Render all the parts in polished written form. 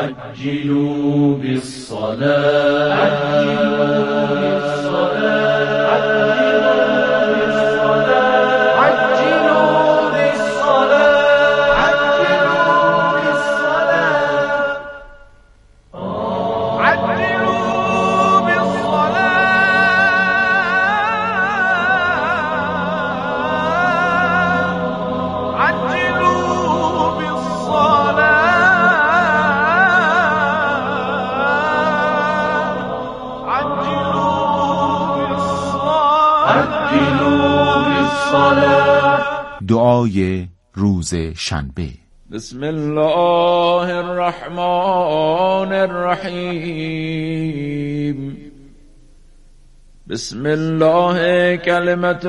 عجلوا بالصلاة عجلوا بالصلاة عجلوا بالصلاة عجلوا بالصلاة عجلوا بالصلاة عجلوا بالصلاة دعای روز شنبه. بسم الله الرحمن الرحیم. بسم الله کلمة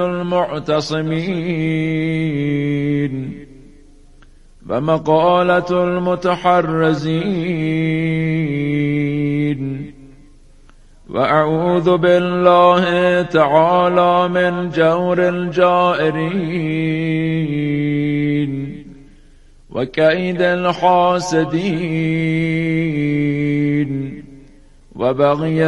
المعتصمین و مقالة المتحرزین و اعوذ بالله تعالی من جور الجائرین و کید الحاسدین و بغی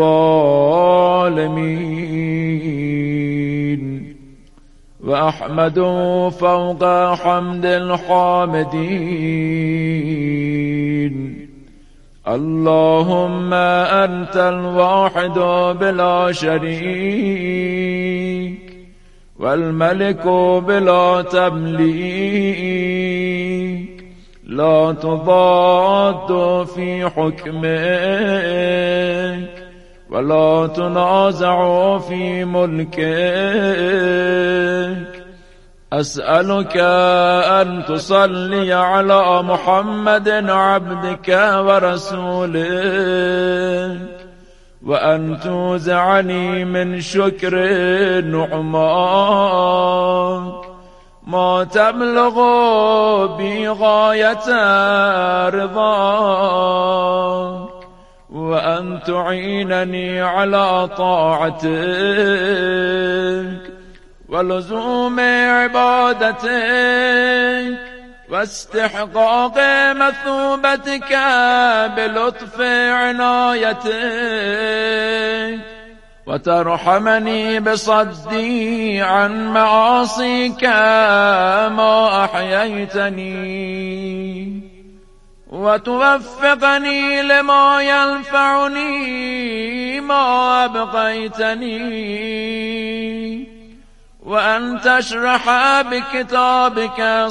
الظالمین و احمد فوق حمد الحامدین. اللهم أنت الواحد بلا شريك والملك بلا تمليك لا تضاد في حكمك ولا تنازع في ملكك. أسألك أن تصلي على محمد عبدك ورسولك وأن توزعني من شكر نعماك ما تبلغ بغاية رضاك وأن تعينني على طاعتك ولزوم عبادتك واستحقاق مثوبتك بلطف عنايتك وترحمني بصدي عن معاصيك ما أحييتني وتوفقني لما ينفعني ما أبقيتني وأن تشرح بكتابك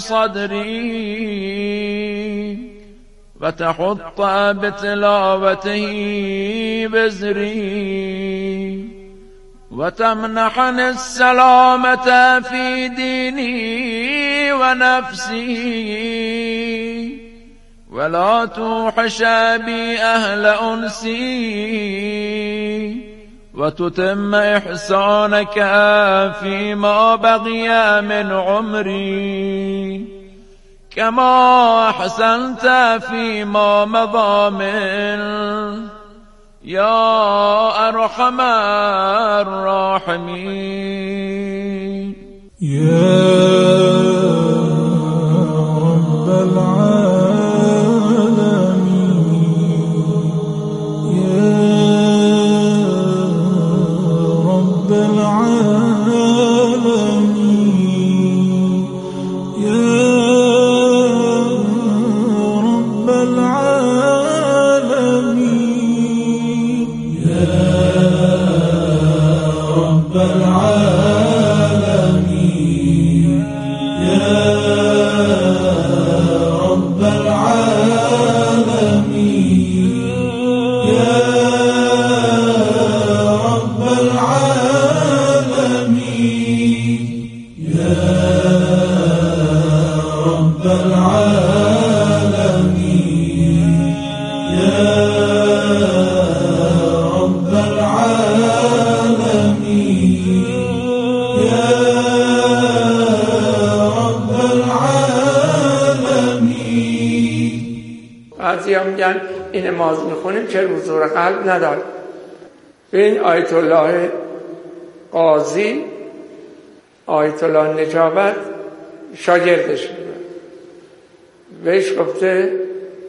صدري وتحط بتلاوته بزري وتمنحني السلامة في ديني ونفسي ولا توحش بي أهل أنسي وتتم إحسانك فيما بقي من عمري كما أحسنت فيما مضى من يا أرحم الراحمين. يا رب بعضی‌ها میگن این نماز میخونیم که حضور قلب نداره. این آیت الله قاضی، آیت الله نجابت شاگردش بهش گفته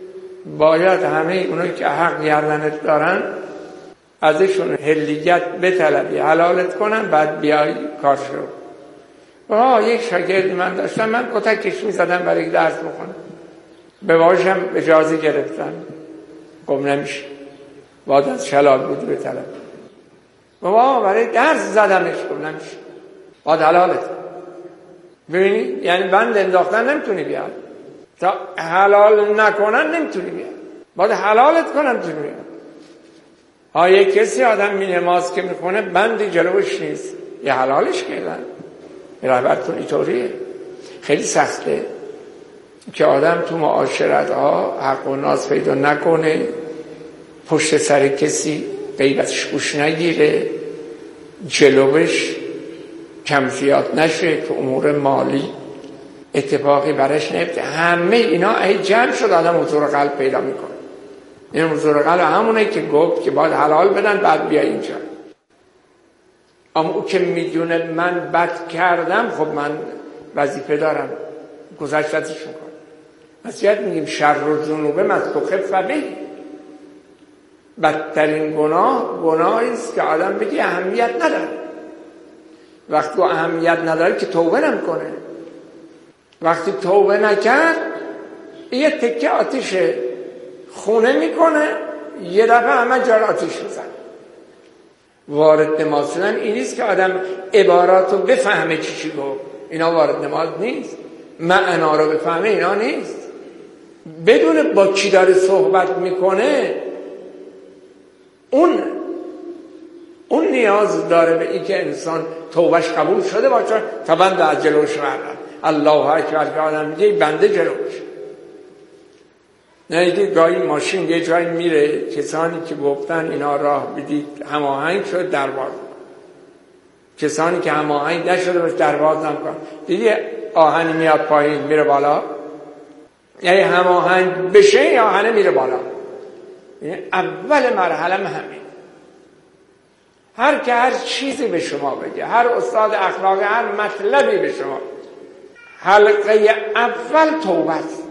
باید همه اونایی که حق گردنت دارن ازشون هلیت بطلبی، حلالت کنن، بعد بیای کار شروع. یک شاگرد من داشتم، من کتکش میزدم برای درس بخونم، به باشم اجازه گرفتن، گم نمیشه، باید از شلال بود بطلب. بابا برای درس زدمش، گم نمیشه، باید حلالت. ببینی یعنی بند انداختن نمیتونی بیاد، تا حلال نکنن نمیتونی بیاد، باید حلالت کنن تو بیاد. یک کسی آدم نماز که میخونه بندی جلوش نیست، یه حلالش کردن. رهبرتون اینطوریه، خیلی سخته که آدم تو معاشرت ها حق و ناز پیدا نکنه، پشت سر کسی غیبتش گوش نگیره، جلوش کم زیاد نشه، تو امور مالی اتفاقی برش نیفته. همه اینا ای جمع شد آدم حضور قلب پیدا میکنه. این حضور قلب همونه که گفت که باید حلال بدن بعد بیا اینجا. اما او که میدونه من بد کردم، خب من وظیفه دارم گذشتتش میکنم. نصیحت میگیم شر و ذنوب مستخف فبه، بدترین گناهی است که آدم بگی اهمیت نداره. وقتی اهمیت نداره که توبه نمیکنه. وقتی توبه نکرد یه تکه آتیش خونه میکنه، یه دفعه همه جا آتیش میزنه. وارد نماز شدن این نیست که آدم عبارات رو بفهمه چی گفت، اینا وارد نماز نیست. معنا رو بفهمه، اینا نیست. بدون با کی داره صحبت میکنه، اون نیاز داره به این که انسان توبهش قبول شده باشه تا بنده از جلوش بردن. الله اکبر که آدم میگه بنده جلوش. نه گاهی ماشین یه جایی میره، کسانی که گفتن اینا راه بدید هماهنگ شد درواز، کسانی که هماهنگ نشده باشه درواز نمیکنن. دیدی آهنی میاد پایین میره بالا، یعنی هماهنگ بشه یا آهنه میره بالا. یعنی اول مرحله همین. هر که هر چیزی به شما بگه، هر استاد اخلاقی هر مطلبی به شما بگه، حلقه اول توبه است.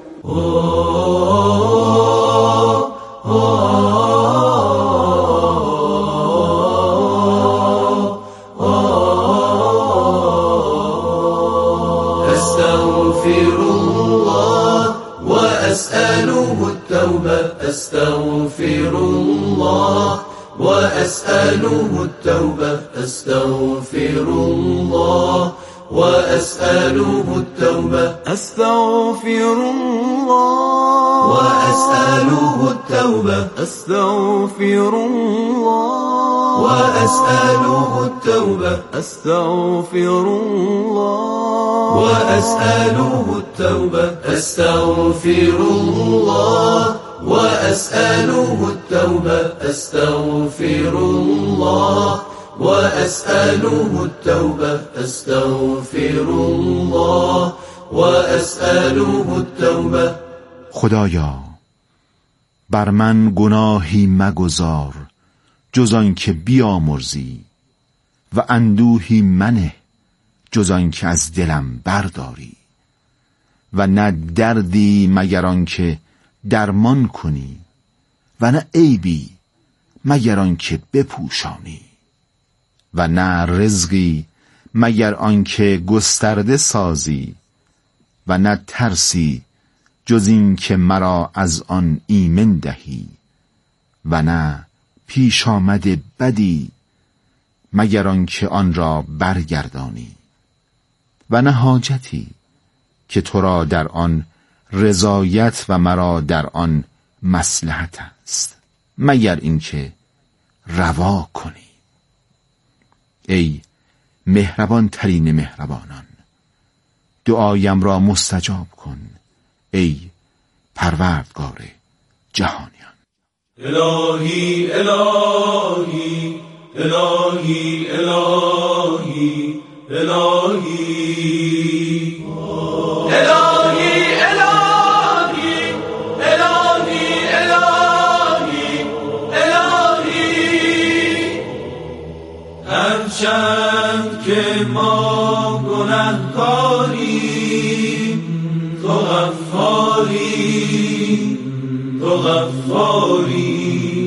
أستغفر الله وأسأله التوبة، أستغفر الله وأسأله التوبة، أستغفر الله وأسأله التوبة، أستغفر الله وأسأله التوبة، أستغفر الله وأسأله التوبة، أستغفر الله وأسأله التوبة، أستغفر الله وأسأله التوبة، أستغفر الله وأسأله التوبة، أستغفر الله وأسأله التوبة. خدایا بر من گناهی مگذار جز آن که بیامرزی، و اندوهی منه جز آن که از دلم برداری، و نه دردی مگر آن که درمان کنی، و نه عیبی مگر آن که بپوشانی، و نه رزقی مگر آن که گسترده سازی، و نه ترسی جز این که مرا از آن ایمن دهی، و نه پیش آمد بدی مگر آن که آن را برگردانی، و نه حاجتی که تو را در آن رضایت و مرا در آن مصلحت است مگر اینکه روا کنی. ای مهربان ترین مهربانان، دعایم را مستجاب کن ای پروردگار جهانیان. الهی الهی الهی الهی الهی الهی الهی الهی الهی الهی. هرچند که ما گنهکاریم تو غفاری، تو غفاری،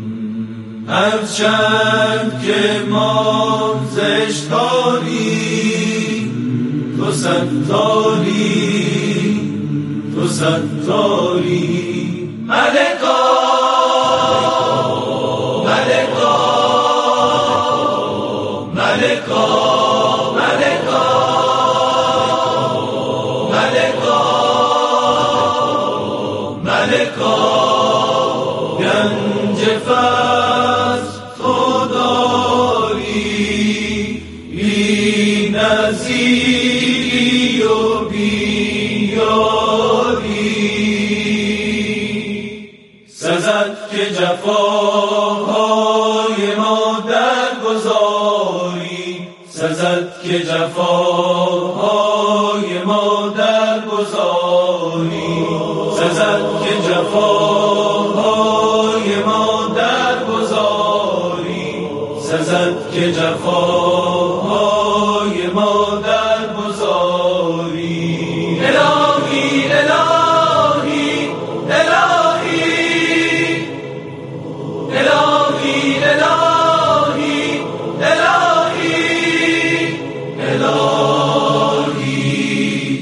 هرچند که ما زشتاری، تو ستاری، تو ستاری. ملکا ملکا ملکا ملکا ملکا ملکا، گنج فضل تو داری، بی نظیری و بی یاری. سزد که جفاهای ما درگذاری، سزد که جفاهای ما درگذاری، سزد که جفاهای ما درگذاری، سزد که جفاهای ما درگذاری. الهی الهی الهی الهی الهی الهی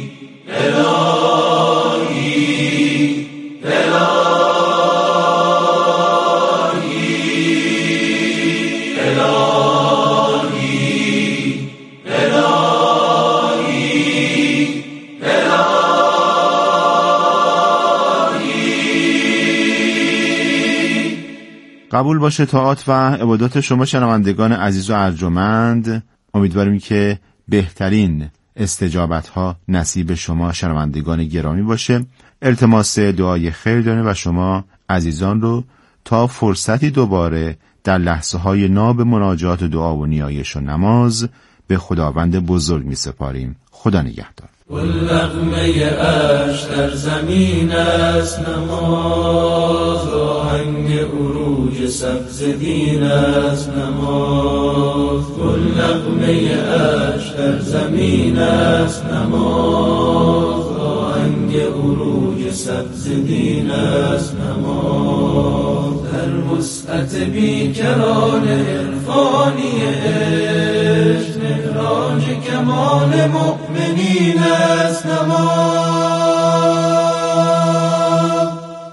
قبول باشه طاعات و عبادات شما شنوندگان عزیز و ارجمند. امیدواریم که بهترین استجابت ها نصیب شما شنوندگان گرامی باشه. التماس دعای خیر داریم و شما عزیزان رو تا فرصتی دوباره در لحظه های ناب مناجات و دعا و نیایش و نماز به خداوند بزرگ می سپاریم. خدا نگهدار. والنغمه اش در زمین است نماز، آهنگ عروج سبز دین است نماز. والنغمه اش در زمین است نماز، آهنگ عروج سبز دین است نماز. در وسعت بیکران عرفانی عشق، مهراج کمال مؤمنین است نماز.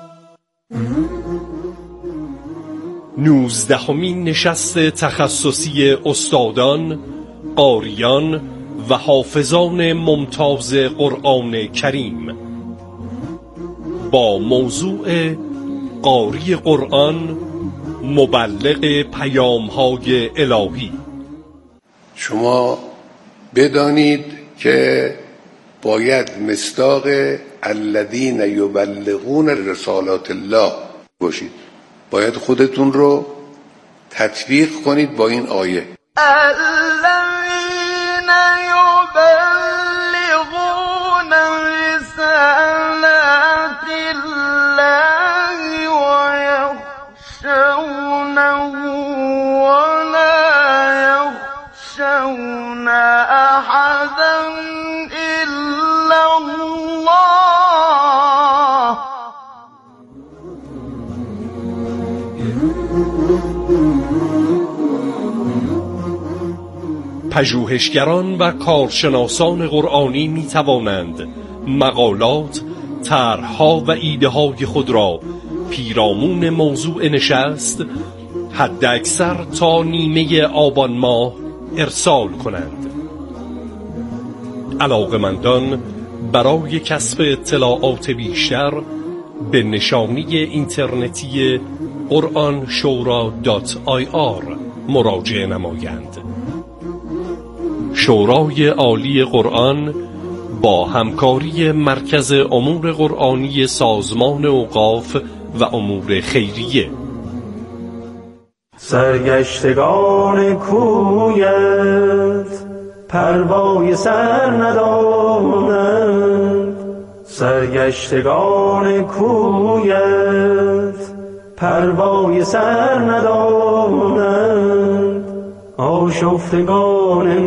19مین نشست تخصصی استادان، قاریان و حافظان ممتاز قرآن کریم با موضوع قاری قرآن، مبلغ پیام‌های الهی. شما بدانید که باید مصداق الذین یبلغون رسالات الله باشید. باید خودتون رو تطبیق کنید با این آیه. الذین یبلغون رسالات الله و یخشونه ولا یخشون احدا الا الله. پژوهشگران و کارشناسان قرآنی می توانند مقالات، طرح‌ها و ایده‌های خود را پیرامون موضوع نشست حداکثر تا نیمه آبان ماه ارسال کنند. علاقه‌مندان برای کسب اطلاعات بیشتر به نشانی اینترنتی quranshura.ir مراجعه نمایند. شورای عالی قرآن با همکاری مرکز امور قرآنی سازمان اوقاف و امور خیریه. سرگشتگان کویت پروای سر ندانند، سرگشتگان کویت پروای سر ندانند، آشفتگان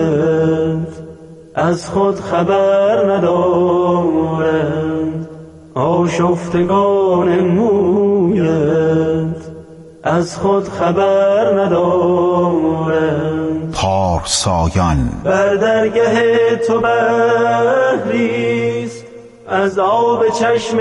مویت از خود خبر ندارند، آشفتگان مویت از خود خبر ندارند. پارسایان بر درگه تو بحریست از آب چشم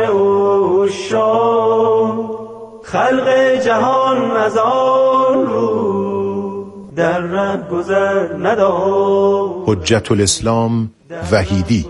عشاق، خلق جهان از آن رو در ره گذر ندارد. حجت الاسلام وحیدی.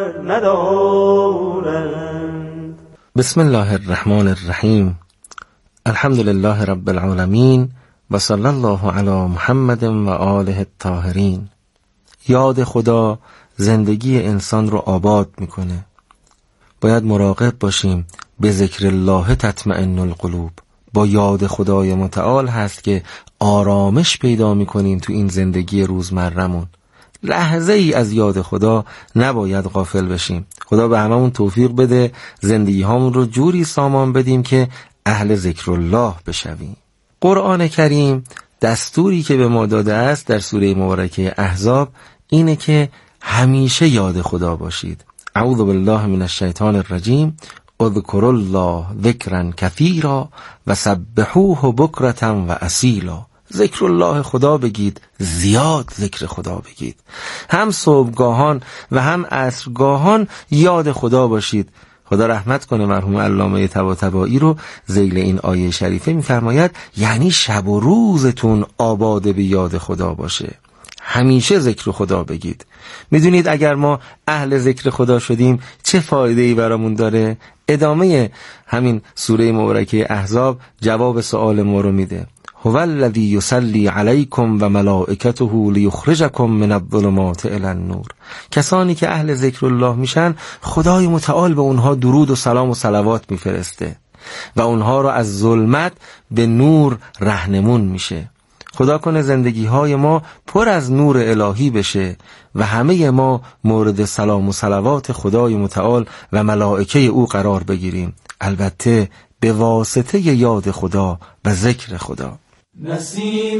بسم الله الرحمن الرحیم. الحمد لله رب العالمین و صلی الله علی محمد و آله الطاهرین. یاد خدا زندگی انسان رو آباد میکنه. باید مراقب باشیم. به ذکر الله تطمئن القلوب. با یاد خدای متعال هست که آرامش پیدا میکنیم تو این زندگی روزمرمون. لحظه ای از یاد خدا نباید غافل بشیم. خدا به هممون توفیق بده زندگی هامون رو جوری سامان بدیم که اهل ذکر الله بشویم. قرآن کریم دستوری که به ما داده است در سوره مبارکه احزاب اینه که همیشه یاد خدا باشید. اعوذ بالله من الشیطان الرجیم. اذکروا الله ذکرا کثیرا و سبحوه بکرة و اصیلا. ذکر الله خدا بگید، زیاد ذکر خدا بگید. هم صبحگاهان و هم عصرگاهان یاد خدا باشید. خدا رحمت کنه مرحوم علامه طباطبایی رو ذیل این آیه شریفه می‌فرماید یعنی شب و روزتون آباد به یاد خدا باشه. همیشه ذکر خدا بگید. میدونید اگر ما اهل ذکر خدا شدیم چه فایده‌ای برامون داره؟ ادامه همین سوره مبارکه احزاب جواب سوال ما رو میده. هو الذی یصلی علیکم و ملائکته لیخرجکم من الظلمات الی النور. کسانی که اهل ذکر الله میشن خدای متعال به اونها درود و سلام و صلوات میفرسته و اونها رو از ظلمت به نور رهنمون میشه. خدا کنه زندگی های ما پر از نور الهی بشه و همه ما مورد سلام و صلوات خدای متعال و ملائکه او قرار بگیریم، البته به واسطه یاد خدا و ذکر خدا. نسیم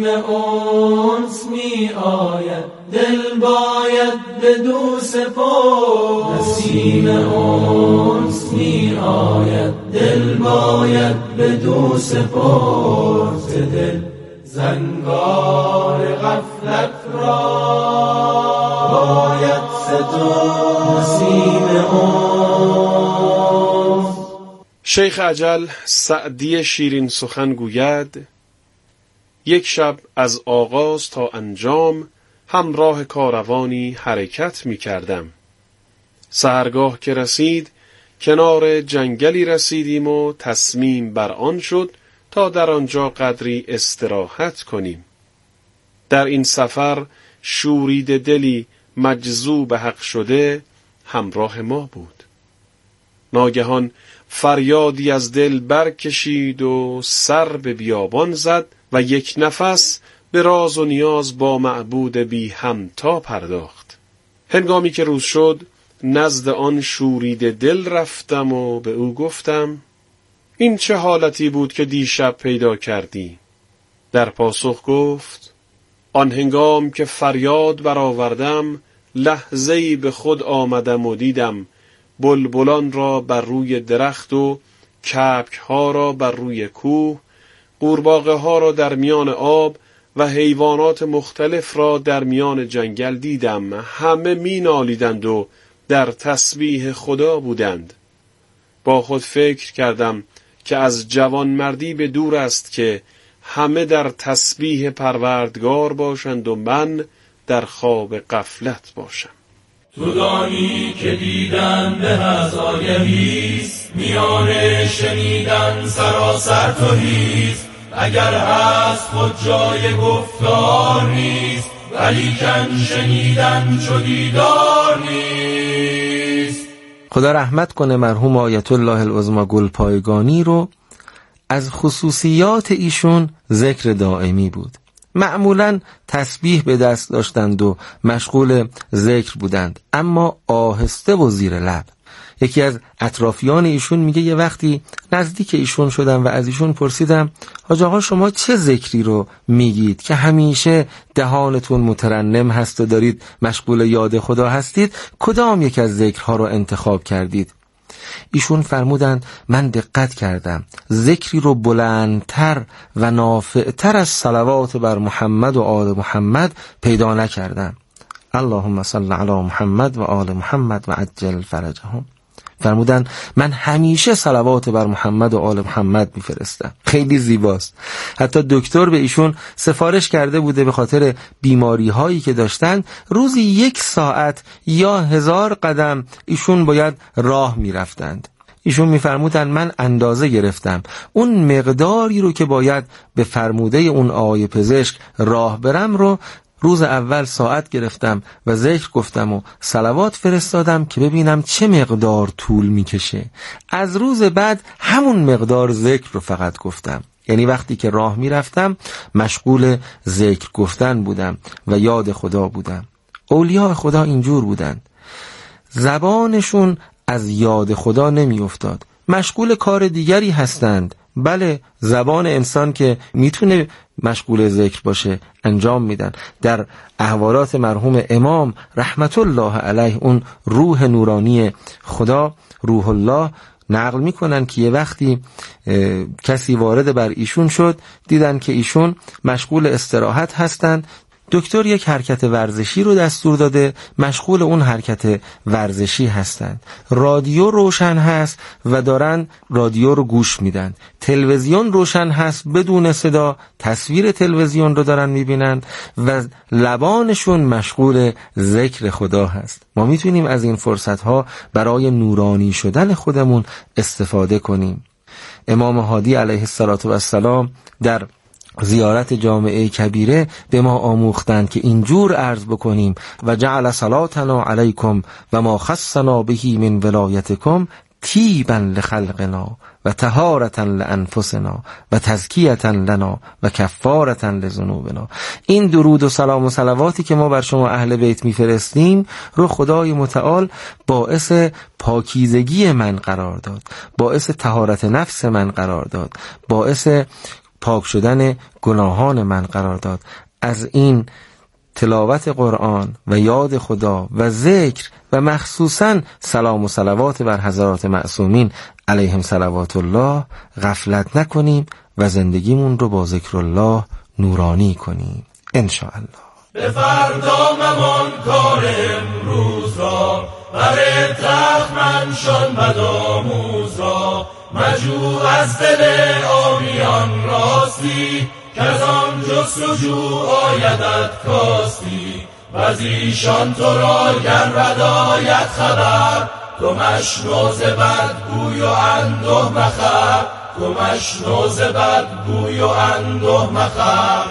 انس می آید دل باید بدو سپرد. نسیم انس می آید دل باید بدو سپرد. دل زنگار غفلت را باید سترد. نسیم انس. شیخ اجل سعدی شیرین سخن گوید یک شب از آغاز تا انجام همراه کاروانی حرکت می کردم. سحرگاه که رسید کنار جنگلی رسیدیم و تصمیم بر آن شد تا در آنجا قدری استراحت کنیم. در این سفر شورید دلی مجذوب حق شده همراه ما بود. ناگهان فریادی از دل برکشید و سر به بیابان زد و یک نفس به راز و نیاز با معبود بی همتا پرداخت. هنگامی که روز شد نزد آن شورید دل رفتم و به او گفتم این چه حالتی بود که دیشب پیدا کردی؟ در پاسخ گفت آن هنگام که فریاد برآوردم لحظه‌ای به خود آمدم و دیدم بلبلان را بر روی درخت و کبک‌ها را بر روی کوه، قورباغه ها را در میان آب و حیوانات مختلف را در میان جنگل دیدم. همه می نالیدند و در تسبیح خدا بودند. با خود فکر کردم که از جوانمردی به دور است که همه در تسبیح پروردگار باشند و من در خواب غفلت باشم. تو دانی که دیدن به از آگهیست، میان شنیدن سراسر توهیست. اگر هست خود جای گفتار نیست، ولیکن شنیدن چو دیدار نیست. خدا رحمت کنه مرحوم آیت الله العظمی گلپایگانی رو. از خصوصیات ایشون ذکر دائمی بود. معمولاً تسبیح به دست داشتند و مشغول ذکر بودند، اما آهسته و زیر لب. یکی از اطرافیان ایشون میگه یه وقتی نزدیک ایشون شدم و از ایشون پرسیدم حاج آقا شما چه ذکری رو میگید که همیشه دهانتون مترنم هست و دارید مشغول یاد خدا هستید؟ کدام یک از ذکرها رو انتخاب کردید؟ ایشون فرمودند من دقت کردم ذکری رو بلندتر و نافعتر از صلوات بر محمد و آل محمد پیدا نکردم. اللهم صل علی محمد و آل محمد و عجل فرجهم. فرمودن من همیشه صلوات بر محمد و آل محمد میفرستم. خیلی زیباست. حتی دکتر به ایشون سفارش کرده بوده به خاطر بیماری هایی که داشتن روزی 1 ساعت یا 1000 قدم ایشون باید راه میرفتند. ایشون میفرمودن من اندازه گرفتم اون مقداری رو که باید به فرموده اون آقای پزشک راه برم رو روز اول ساعت گرفتم و ذکر گفتم و صلوات فرستادم که ببینم چه مقدار طول میکشه. از روز بعد همون مقدار ذکر رو فقط گفتم. یعنی وقتی که راه میرفتم مشغول ذکر گفتن بودم و یاد خدا بودم. اولیاء خدا اینجور بودن، زبانشون از یاد خدا نمی افتاد، مشغول کار دیگری هستند. بله زبان انسان که میتونه مشغول ذکر باشه انجام میدن. در احوالات مرحوم امام رحمت الله علیه اون روح نورانی خدا روح الله نقل میکنن که یه وقتی کسی وارد بر ایشون شد، دیدن که ایشون مشغول استراحت هستند. دکتر یک حرکت ورزشی رو دستور داده، مشغول اون حرکت ورزشی هستند. رادیو روشن هست و دارن رادیو رو گوش میدن. تلویزیون روشن هست بدون صدا، تصویر تلویزیون رو دارن میبینن و لبانشون مشغول ذکر خدا هست. ما میتونیم از این فرصت ها برای نورانی شدن خودمون استفاده کنیم. امام هادی علیه السلام در زیارت جامعه کبیره به ما آموختند که اینجور عرض بکنیم و جعل صلاتنا علیکم و ما خصنا بهی من ولایتکم تیبا لخلقنا و طهارتا لانفسنا و تزکیتا لنا و کفارتا لذنوبنا. این درود و سلام و صلواتی که ما بر شما اهل بیت میفرستیم رو خدای متعال باعث پاکیزگی من قرار داد، باعث طهارت نفس من قرار داد، باعث پاک شدن گناهان من قرار داد. از این تلاوت قرآن و یاد خدا و ذکر و مخصوصاً سلام و صلوات بر حضرات معصومین علیهم صلوات الله غفلت نکنیم و زندگیمون رو با ذکر الله نورانی کنیم انشاءالله. به فردا ممان کار امروز را، بر تخت منشان بدآموز را، مجو از دل آمیان راستی، که از آن جستجو آیدت کاستی. و از ایشان تو را گر بد آید خبر، تو مشنو ز بد گوی و انده مخر، تو مشنو ز بد گوی و انده مخر.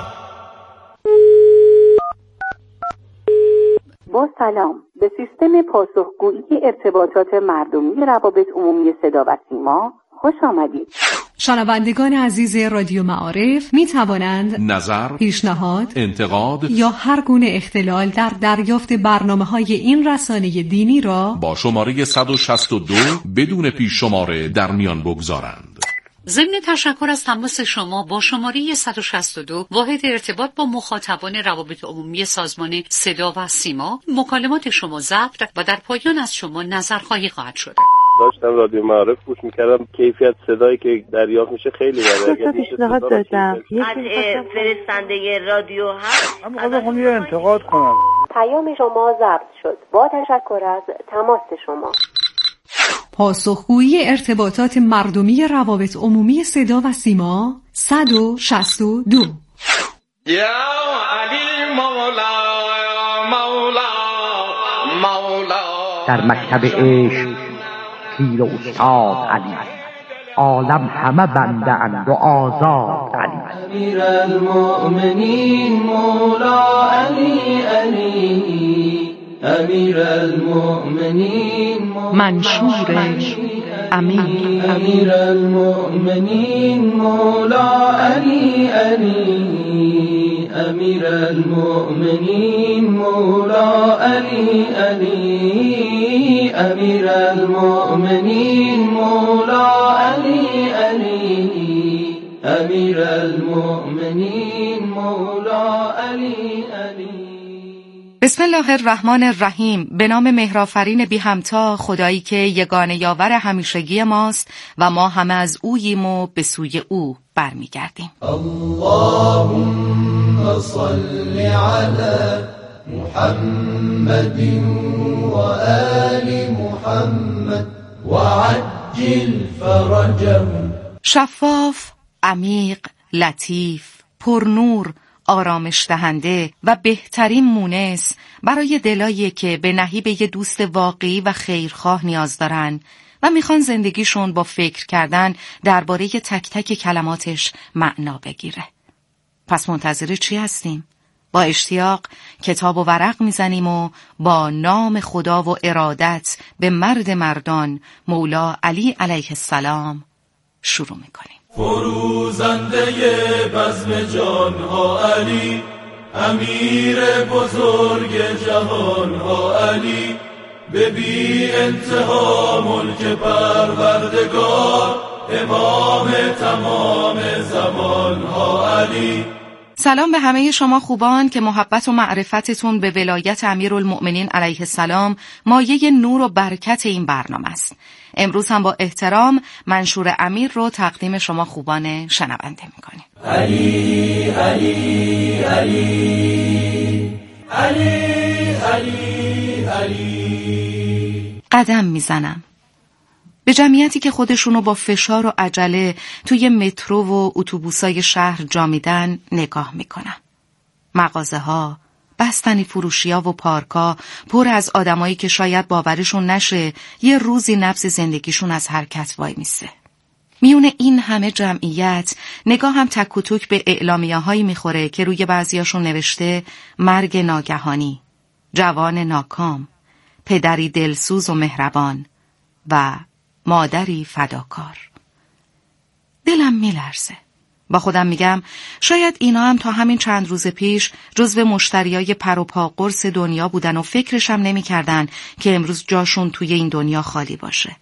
با سلام، به سیستم پاسخگویی ارتباطات مردمی روابط عمومی صدا و سیما خوش آمدید. شنوندگان عزیز رادیو معارف می توانند نظر، پیشنهاد، انتقاد یا هر گونه اختلال در دریافت برنامه‌های این رسانه دینی را با شماره 162 بدون پیش شماره در میان بگذارند. ضمن تشکر از تماس شما با شماره 162 واحد ارتباط با مخاطبان روابط عمومی سازمان صدا و سیما، مکالمات شما ضبط و در پایان از شما نظرخواهی خواهد شد. داشتم رادیو معارف گوش میکردم، کیفیت صدایی که دریافت میشه خیلی بالاست. پیشنهاد دادم فرستنده رادیو هست. من خواستم یه انتقاد کنم. پیام شما ضبط شد. با تشکر از تماس شما. پاسخگویی ارتباطات مردمی روابط عمومی صدا و سیما 162. یا علی مولا مولا مولا. در مکتب عشق پیر و استاد علی، عالم همه بنده اند و آزاد علی. امیر المؤمنین مولا علی علی، امیر المؤمنین منشور امیر، امیر المؤمنین مولا علی علی، امیر المؤمنین مولا علی علی، امیر المؤمنین مولا علی علی، امیر المؤمنین مولا علی علی. بسم الله الرحمن الرحیم. به نام مهرآفرین بی همتا، خدایی که یگانه یاور همیشگی ماست و ما همه از اوییم و به سوی او برمیگردیم. اللهم صل علی محمد و آل محمد و عجل فرجهم. شفاف، عمیق، لطیف، پرنور، آرامش دهنده و بهترین مونس برای دلایی که به نهیب یه دوست واقعی و خیرخواه نیاز دارن و میخوان زندگیشون با فکر کردن درباره تک تک کلماتش معنا بگیره. پس منتظر چی هستیم؟ با اشتیاق کتاب و ورق میزنیم و با نام خدا و ارادت به مرد مردان مولا علی علیه السلام شروع میکنیم. فروزنده بزم جانها علی، امیر بزرگ جهانها علی، به بی انتها ملک پروردگار، امام تمام زمانها علی. سلام به همه شما خوبان که محبت و معرفتتون به ولایت امیرالمؤمنین علیه السلام مایه نور و برکت این برنامه است. امروز هم با احترام منشور امیر رو تقدیم شما خوبان شنونده میکنیم. علی علی علی علی علی علی. قدم میزنم به جمعیتی که خودشونو با فشار و عجله توی مترو و اتوبوسای شهر جا میدن نگاه میکنم. مغازه‌ها، بستنی فروشی‌ها و پارک‌ها پر از آدمایی که شاید باورشون نشه یه روزی نبض زندگیشون از حرکت وای میسه. میونه این همه جمعیت نگاه هم تک و توک به اعلامیه‌هایی میخوره که روی بعضیاشون نوشته مرگ ناگهانی، جوان ناکام، پدری دلسوز و مهربان و مادری فداکار. دلم میلرزه. با خودم میگم شاید اینا هم تا همین چند روز پیش جزو مشتریای پر و پا قرص دنیا بودن و فکرشم نمی‌کردن که امروز جاشون توی این دنیا خالی باشه.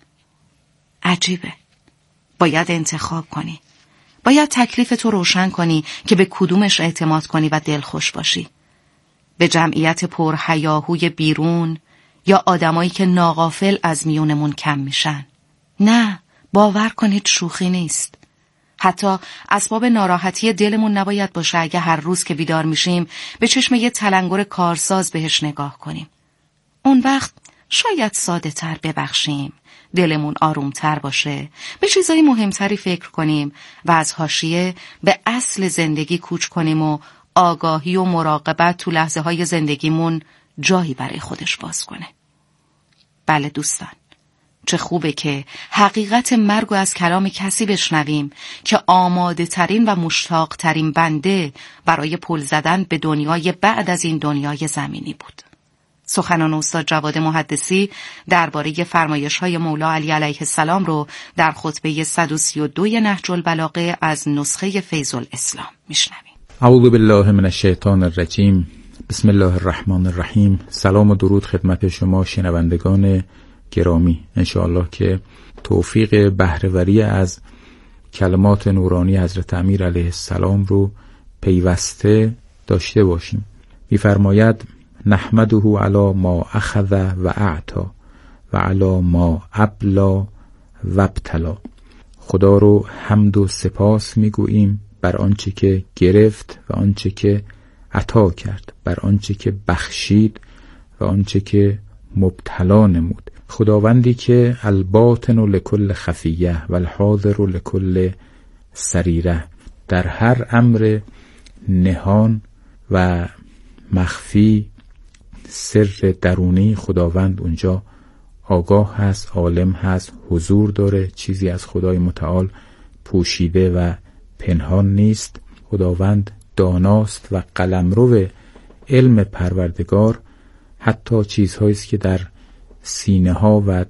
عجیبه. باید انتخاب کنی. باید تکلیفتو روشن کنی که به کدومش اعتماد کنی و دلخوش باشی. به جمعیت پر هیاهوی بیرون یا آدمایی که ناغافل از میونمون کم میشن. نه، باور کنید شوخی نیست. حتی اسباب ناراحتی دلمون نباید باشه اگه هر روز که بیدار میشیم به چشم یه تلنگر کارساز بهش نگاه کنیم. اون وقت شاید ساده تر ببخشیم، دلمون آروم تر باشه، به چیزای مهمتری فکر کنیم و از حاشیه به اصل زندگی کوچ کنیم و آگاهی و مراقبت تو لحظه های زندگیمون جایی برای خودش باز کنه. بله دوستان، چه خوبه که حقیقت مرگ از کلام کسی بشنویم که آماده ترین و مشتاق ترین بنده برای پل زدن به دنیای بعد از این دنیای زمینی بود. سخنان استاد جواد محدثی درباره فرمایش‌های مولا علی علیه السلام رو در خطبه 132 نهج البلاغه از نسخه فیض الاسلام میشنویم. اعوذ بالله من الشیطان الرجیم. بسم الله الرحمن الرحیم. سلام و درود خدمت شما شنوندگان گرامی. انشاءالله که توفیق بهره‌وری از کلمات نورانی حضرت امیر علیه السلام رو پیوسته داشته باشیم. می‌فرماید نحمده علی ما اخذ و اعطا و علی ما ابلا و ابتلا. خدا رو حمد و سپاس میگوییم بر آنچه که گرفت و آنچه که عطا کرد، بر آنچه که بخشید و آنچه که مبتلا نمود. خداوندی که الباطن لکل خفیه و الحاضر لکل سریره، در هر امر نهان و مخفی سر درونی خداوند اونجا آگاه هست، عالم هست، حضور داره، چیزی از خدای متعال پوشیده و پنهان نیست. خداوند داناست و قلمرو علم پروردگار حتی چیزهایی است که در سینه ها و